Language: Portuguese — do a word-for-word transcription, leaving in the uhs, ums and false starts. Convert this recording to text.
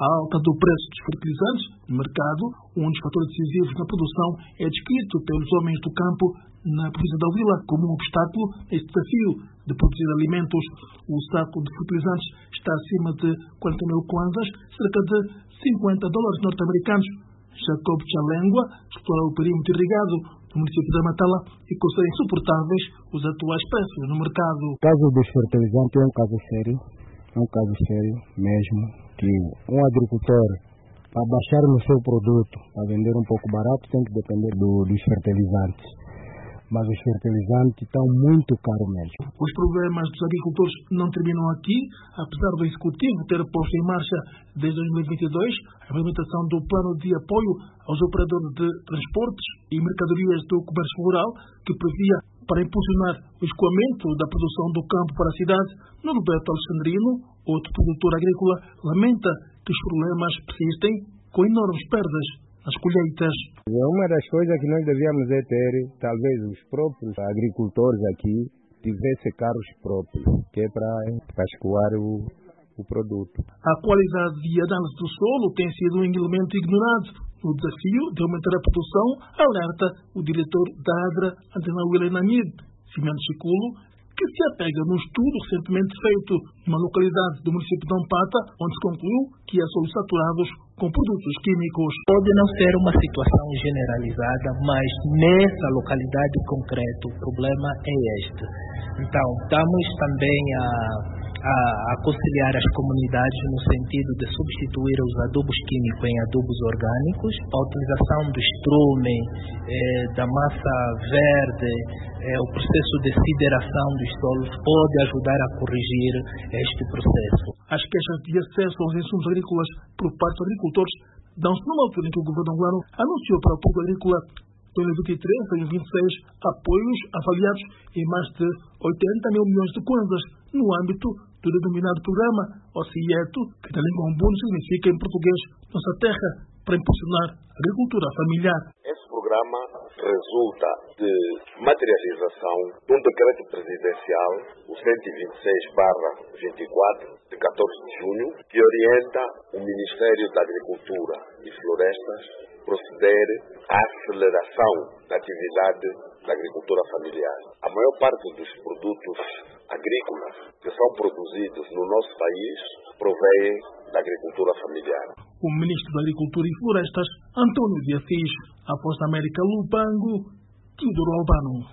A alta do preço dos fertilizantes no mercado, um dos fatores decisivos na produção, é descrito pelos homens do campo na província da Huila como um obstáculo neste desafio de produzir alimentos. O saco de fertilizantes está acima de quarenta mil kwanzas, cerca de cinquenta dólares norte-americanos. Jacob Chalengua explora o perímetro irrigado do município da Matala e considera insuportáveis os atuais preços no mercado. O caso dos fertilizantes é um caso sério, é um caso sério mesmo, que um agricultor, para baixar no seu produto, para vender um pouco barato, tem que depender do, dos fertilizantes. Mas os fertilizantes estão muito caros mesmo. Os problemas dos agricultores não terminam aqui, apesar do Executivo ter posto em marcha desde dois mil e vinte e dois a implementação do plano de apoio aos operadores de transportes e mercadorias do comércio rural, que previa para impulsionar o escoamento da produção do campo para a cidade. Norberto Alexandrino, outro produtor agrícola, lamenta que os problemas persistem com enormes perdas nas colheitas. Uma das coisas que nós devíamos é ter, talvez os próprios agricultores aqui tivessem carros próprios, que é para escoar o, o produto. A qualidade e análise do solo tem sido um elemento ignorado no desafio de aumentar a produção, alerta o diretor da ADRA, Antena Huila Namib, Cimento Chiculo, que se apega num estudo recentemente feito numa localidade do município de Ampata, onde se concluiu que há solos saturados com produtos químicos. Pode não ser uma situação generalizada, mas nessa localidade concreta o problema é este. Então, estamos também a, a aconselhar as comunidades no sentido de substituir os adubos químicos em adubos orgânicos, a utilização do estrume, eh, da massa verde, eh, o processo de sideração dos solos pode ajudar a corrigir este processo. As queixas de acesso aos insumos agrícolas por parte dos agricultores dão-se numa altura em que o governo angolano anunciou para o público agrícola dois mil e vinte e três a dois mil e vinte e seis apoios avaliados em mais de oitenta mil milhões de kwanzas no âmbito do denominado programa OCIETO, que na língua umbuno significa em português Nossa Terra, para impulsionar a agricultura familiar. Esse programa resulta de materialização de um decreto presidencial, o cento e vinte e seis barra vinte e quatro, de quatorze de junho, que orienta o Ministério da Agricultura e Florestas proceder à aceleração da atividade da agricultura familiar. A maior parte dos produtos agrícolas que são produzidos no nosso país provém da agricultura familiar. O ministro da Agricultura e Florestas, Antônio de Assis, após a América Lupango, Teodoro Albano.